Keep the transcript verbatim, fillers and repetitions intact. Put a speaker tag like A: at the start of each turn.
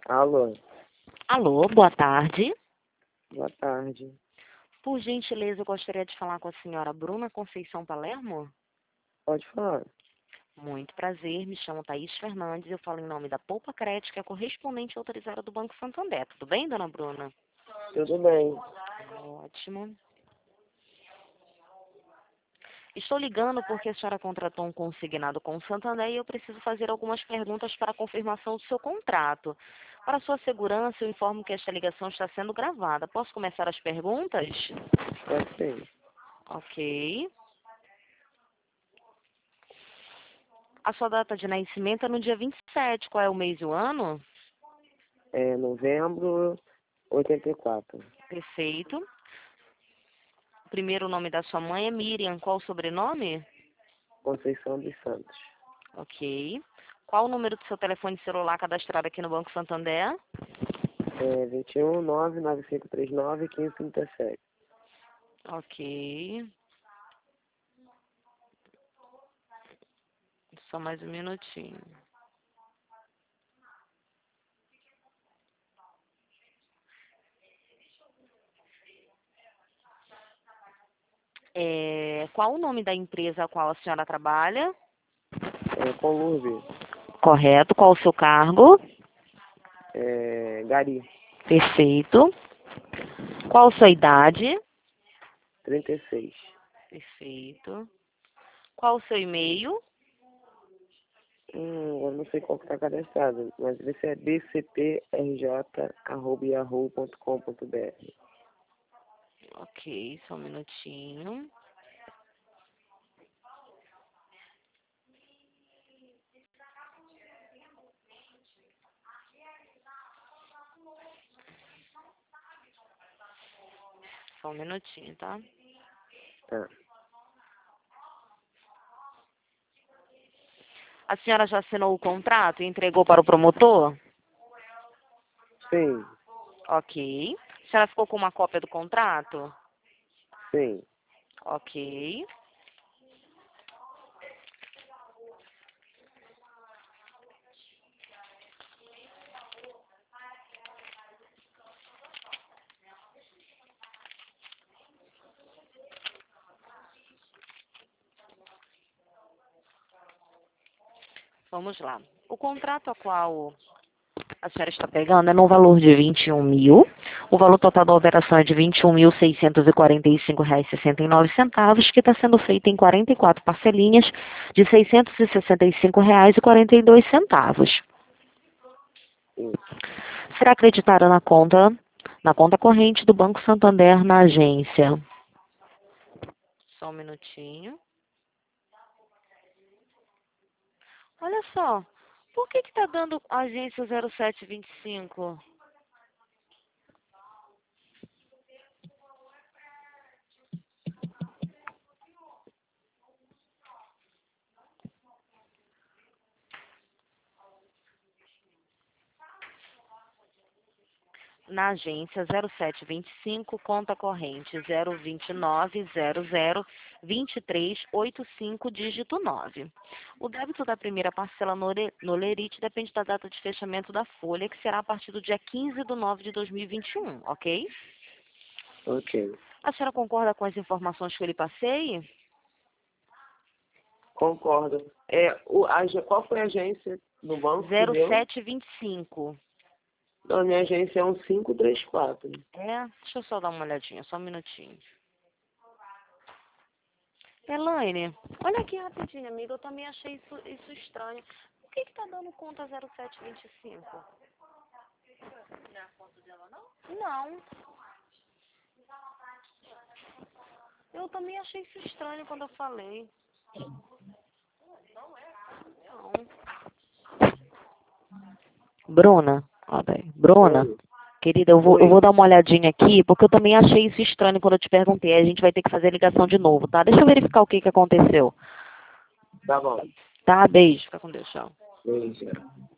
A: Alô,
B: Alô, boa tarde.
A: boa tarde.
B: Por gentileza, eu gostaria de falar com a senhora Bruna Conceição Palermo.
A: Pode falar.
B: Muito prazer, me chamo Thaís Fernandes, eu falo em nome da Poupa Crédito, que é correspondente autorizada do Banco Santander. Tudo bem, dona Bruna?
A: Tudo bem.
B: Ótimo. Estou ligando porque a senhora contratou um consignado com o Santander e eu preciso fazer algumas perguntas para a confirmação do seu contrato. Para sua segurança, eu informo que esta ligação está sendo gravada. Posso começar as perguntas?
A: Pode ser.
B: Ok. A sua data de nascimento é no dia vinte e sete. Qual é o mês e o ano?
A: É novembro oitenta e quatro.
B: Perfeito. O primeiro nome da sua mãe é Miriam. Qual o sobrenome?
A: Conceição dos Santos.
B: Ok. Qual o número do seu telefone celular cadastrado aqui no Banco Santander?
A: É vinte e um, nove nove cinco três nove, quinze trinta e sete.
B: Ok. Só mais um minutinho. É, qual o nome da empresa a qual a senhora trabalha?
A: É Conlurbe.
B: Correto. Qual o seu cargo?
A: É Gari.
B: Perfeito. Qual a sua idade?
A: trinta e seis.
B: Perfeito. Qual o seu e-mail?
A: Hum, eu não sei qual que tá cadastrado, mas esse é b c p r j arroba yahoo ponto com ponto b r.
B: Ok, só um minutinho. Só um minutinho, tá?
A: Tá.
B: A senhora já assinou o contrato e entregou para o promotor?
A: Sim,
B: Ok. A senhora ficou com uma cópia do contrato?
A: sim.
B: Ok. Vamos lá. O contrato a qual a senhora está pegando é no valor de vinte e um mil. O valor total da operação é de vinte e um mil seiscentos e quarenta e cinco reais e sessenta e nove centavos, que está sendo feita em quarenta e quatro parcelinhas de seiscentos e sessenta e cinco reais e quarenta e dois centavos.
A: Sim.
B: Será acreditada na conta, na conta corrente do Banco Santander na agência. Só um minutinho. Olha só, por que que tá dando agência zero sete vinte e cinco? Na agência zero sete vinte e cinco, conta corrente zero vinte e nove zero zero vinte e três oitenta e cinco, dígito nove. O débito da primeira parcela no le- no Lerite depende da data de fechamento da folha, que será a partir do dia quinze de nove de dois mil e vinte e um, ok?
A: Ok.
B: A senhora concorda com as informações que eu lhe passei?
A: Concordo. É, o, a, ag- qual foi a agência do banco que
B: zero
A: deu?
B: sete vinte e cinco.
A: Não, minha agência é um cinco três quatro.
B: É, deixa eu só dar uma olhadinha, só um minutinho. Elaine, olha aqui rapidinho, amiga, eu também achei isso, isso estranho. Por que que tá dando conta zero sete vinte e cinco? Não é a conta dela, não? Não. Eu também achei isso estranho quando eu falei. Não. Bruna, ó, bem, Bruna,
A: Oi.
B: querida, eu vou, eu vou
A: Oi.
B: dar uma olhadinha aqui, porque eu também achei isso estranho quando eu te perguntei. A gente vai ter que fazer a ligação de novo, tá? Deixa eu verificar o que que aconteceu.
A: Tá bom.
B: Tá, beijo. Fica com Deus, tchau.
A: Beijo.